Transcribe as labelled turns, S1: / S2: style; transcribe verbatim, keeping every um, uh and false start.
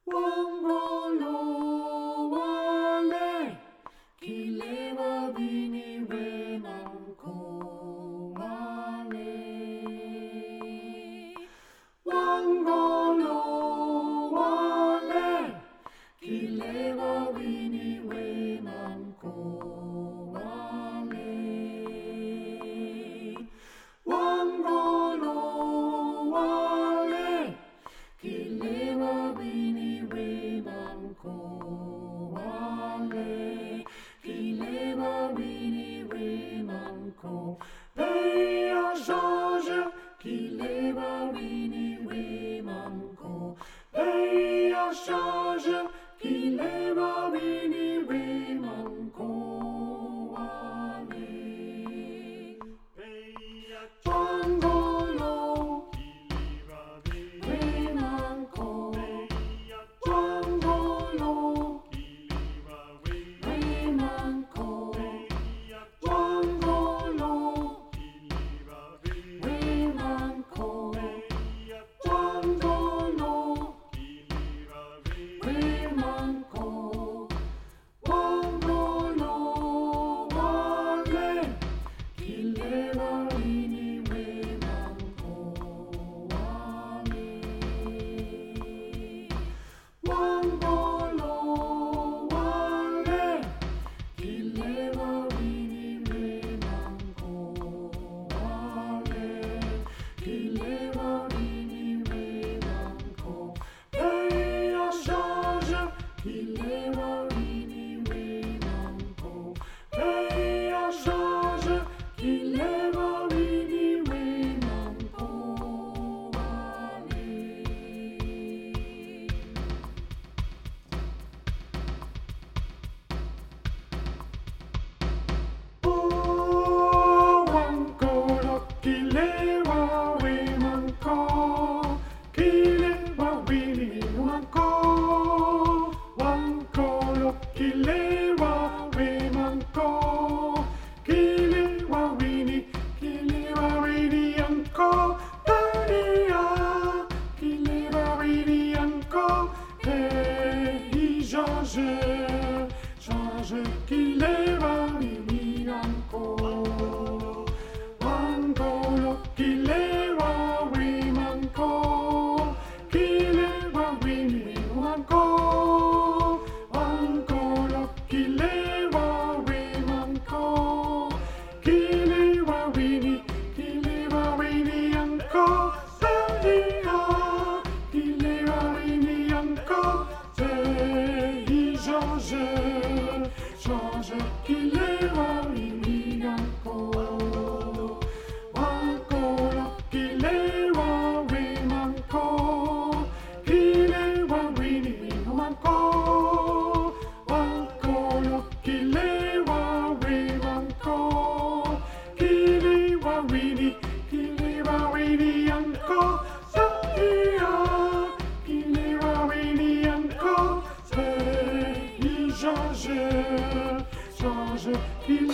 S1: Wangolo wale kilewa bini wenanko wale. Wangolo wale kilewa bini wenanko wale. Wangolo wale kilewa bini wenanko wale. Kilewa bini wenanko pay a charge. Kilewa bini wenanko pay a charge. Kilewa bini wenanko wale. Wangolo wenanko. Wangolo wenanko. Wangolo wenanko. Wangolo wenanko. Wangolo wale kilewa bini wenanko wale. Wangolo wale kilewa bini wenanko wale. Kilewa bini wenanko pay a charge. Kilewa bini wenanko pay a charge. Kilewa bini wenanko wale. Oh, wangolo kilewa wenanko. Kilewa bini wenanko. Wangolo kilewa wenanko. Kilewa bini, kilewa bini anko. Tania, kilewa bini anko. Hey, George, George, kilewa bini anko. Wangolo kilewa wenanko. Kilewa bini anko. Wangolo kilewa wenanko. Kilewa bini, kilewa bini anko. Tania, kilewa bini anko. Hey, George, George, kilewa bini anko. Wangolo kilewa wenanko. Kilewa bini anko. Wangolo kilewa wenanko. Kilewa bini, kilewa bini anko. Tania, kilewa bini anko. Hey, George, George, kilewa